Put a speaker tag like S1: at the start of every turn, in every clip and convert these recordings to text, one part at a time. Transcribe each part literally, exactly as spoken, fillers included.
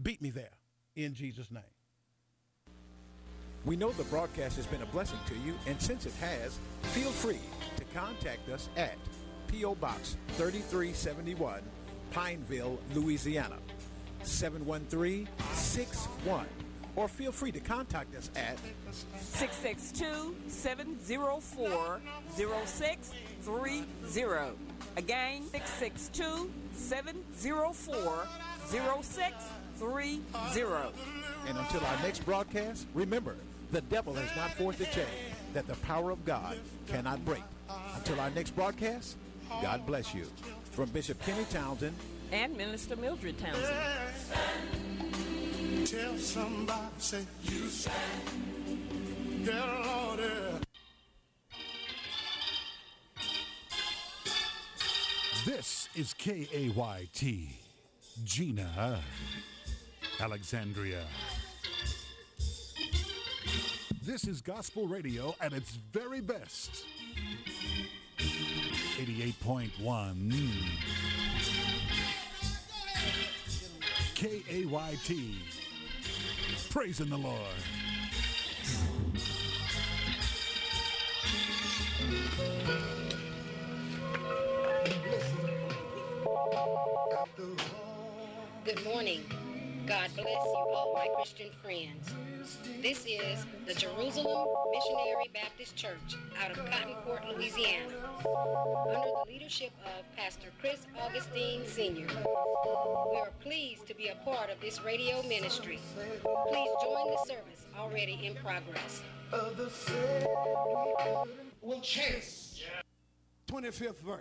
S1: beat me there in Jesus' name.
S2: We know the broadcast has been a blessing to you, and since it has, feel free to contact us at P O. Box thirty-three seventy-one, Pineville, Louisiana, seven one three six one. Or feel free to contact us at
S3: six six two, seven zero four, zero six three zero. Again, six six two, seven zero four, zero six three zero.
S2: And until our next broadcast, remember, the devil has not forced a chain that the power of God cannot break. Until our next broadcast, God bless you. From Bishop Kenny Townsend
S3: and Minister Mildred Townsend.
S4: Tell somebody, say, you say, yeah, Lord, yeah.
S5: This is K A Y T, Gina, Alexandria. This is gospel radio at its very best. eighty-eight point one K A Y T. Praising the Lord.
S6: Good morning. God bless you all, my Christian friends. This is the Jerusalem Missionary Baptist Church out of Cotton Court, Louisiana, under the leadership of Pastor Chris Augustine Senior We are pleased to be a part of this radio ministry. Please join the service already in progress.
S4: Will chase. twenty-fifth verse.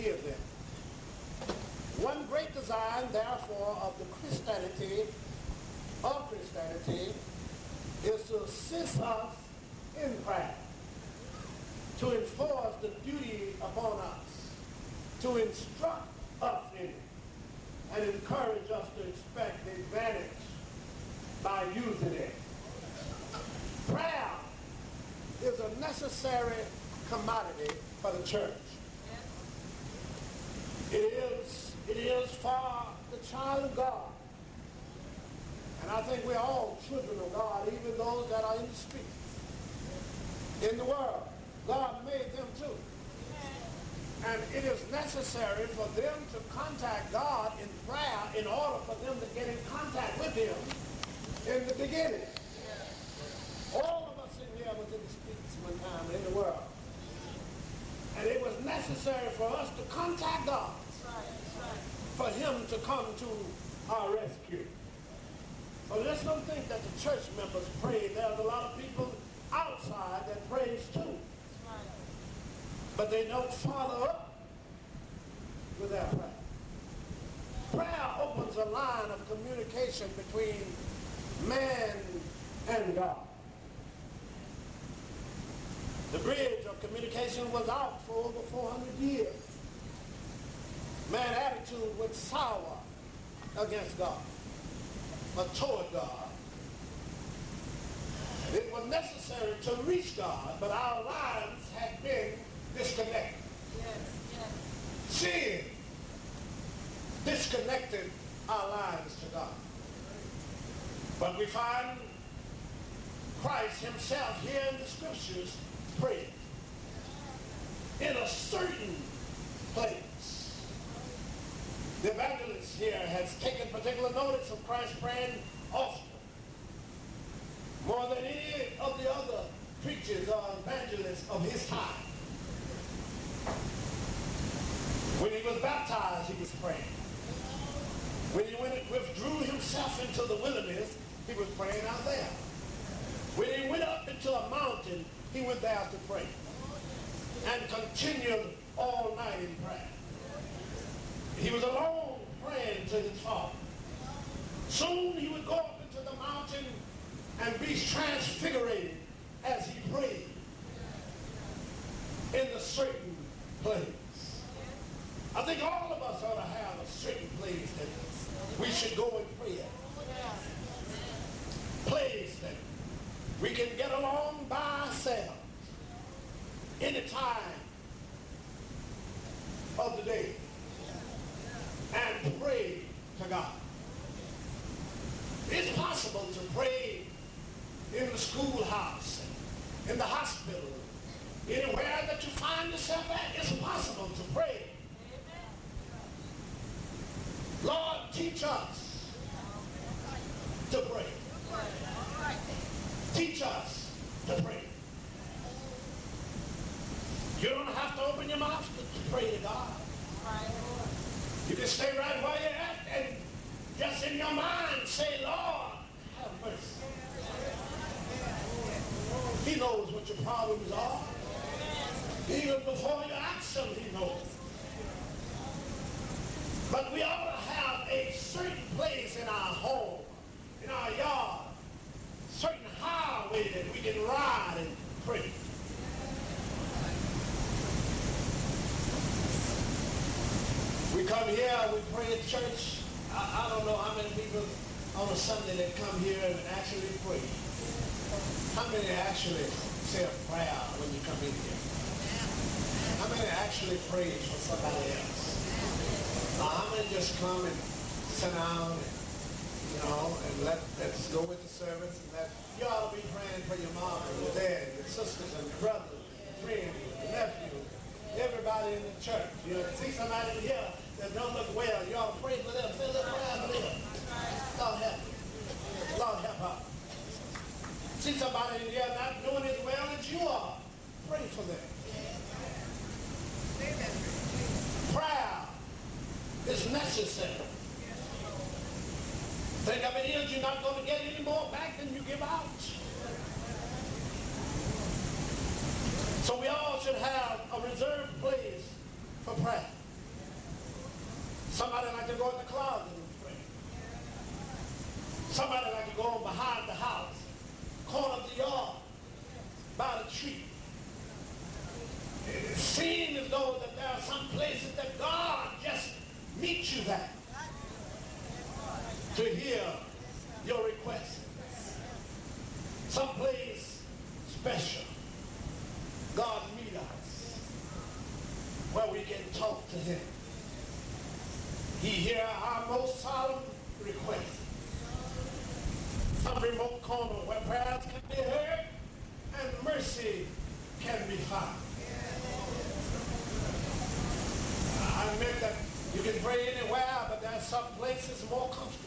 S4: give them. One great design, therefore, of the Christianity, of Christianity, is to assist us in prayer, to enforce the duty upon us, to instruct us in it, and encourage us to expect the advantage by using it. Prayer is a necessary commodity for the church. It is, it is for the child of God. And I think we're all children of God, even those that are in the streets. In the world, God made them too. And it is necessary for them to contact God in prayer in order for them to get in contact with him in the beginning. All of us in here was in the streets one time in the world. And it was necessary for us to contact God, for him to come to our rescue. So let's don't think that the church members pray. There's a lot of people outside that prays too. But they don't follow up with their prayer. Prayer opens a line of communication between man and God. The bridge of communication was out for over four hundred years. Man's attitude was sour against God, but toward God. It was necessary to reach God, but our lives had been disconnected. Yes, yes. Sin disconnected our lives to God. But we find Christ himself here in the scriptures praying in a certain place. The evangelist here has taken particular notice of Christ praying often, more than any of the other preachers or evangelists of his time. When he was baptized, he was praying. When he went, withdrew himself into the wilderness, he was praying out there. When he went up into a mountain, he went there to pray and continued all night in prayer. He was alone praying to his Father. Soon he would go up into the mountain and be transfigured as he prayed in a certain place. I think all of us ought to have a certain place that we should go and pray at. Place that we can get along by ourselves any time of the day and pray to God. It's possible to pray in the schoolhouse, in the hospital, anywhere that you find yourself at. It's possible to pray. Lord, teach us to pray. Teach us to pray. You don't have to open your mouth to pray to God. You can stay right where you're at and just in your mind say, Lord, have mercy. He knows what your problems are. Even before you ask him, he knows. But we ought to have a certain place in our home, in our yard, certain highway that we can ride and pray. We come here, we pray at church. I, I don't know how many people on a Sunday that come here and actually pray. How many actually say a prayer when you come in here? How many actually pray for somebody else? Now, how many just come and sit down and, you know, and let, let's go with the service and that you ought to be praying for your mom and your dad, your sisters and your brothers, your friends, your nephews, everybody in the church. You know, see somebody here that don't look well, you ought to pray for them. Say a little prayer for them. Lord help them. Lord help her. See somebody in here not doing as well as you are. Pray for them. Prayer is necessary. Think of it is, you're not going to get any more back than you give out. So we all should have a reserved place for prayer. like to go in the closet and pray. Somebody like to go on behind the house, corner of the yard, by the tree. It seems as though that there are some places that God just meets you there to hear your requests. Some place special. God meet us where we can talk to him. He hear our most solemn request. Some remote corner where prayers can be heard and mercy can be found. I admit that you can pray anywhere, but there are some places more comfortable.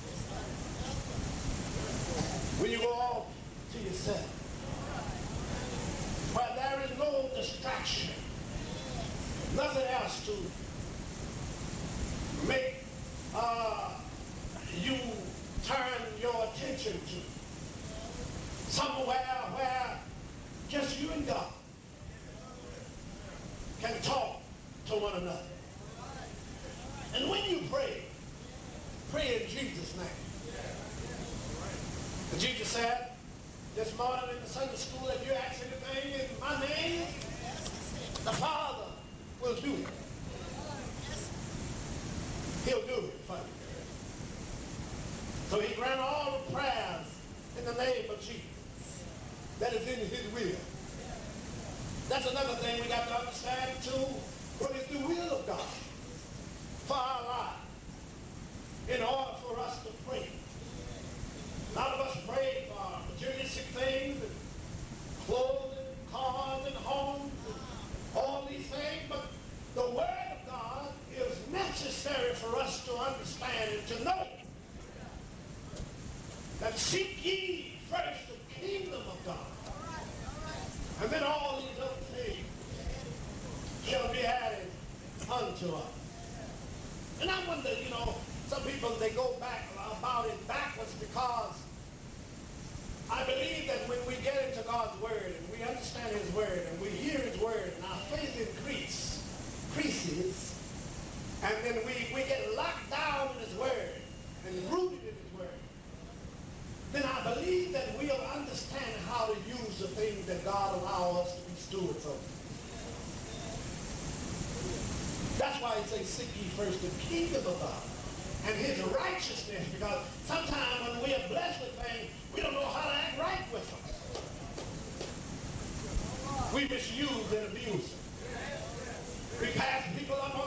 S4: When you go off to yourself, where there is no distraction, nothing else to make uh, you turn your attention to. Somewhere where just you and God can talk to one another. And when you pray, pray in Jesus' name. And Jesus said this morning in the Sunday school, if you ask anything in my name, the Father will do it. He'll do it for you. So he grant all the prayers in the name of Jesus that is in his will. That's another thing we got to understand too. What is the will of God for our lives in order for us to pray? A lot of us pray for materialistic things, and clothing, cars, and homes, and all these things, but the Word of God is necessary for us to understand and to know that seek ye first the kingdom of God, and then all these other things shall be added unto us. And I wonder, you know, some people, they go back about it backwards because I believe that when we get into God's Word and we understand His Word and we hear His Word and our faith increase, increases, and then we, we get locked down in His Word and rooted in His Word, then I believe that we'll understand how to use the things that God allows us to be stewards of. That's why He says, seek ye first the kingdom of God and His righteousness, because sometimes when we are blessed with things, we don't know how to act right with them. We misuse and abuse them. We pass people up on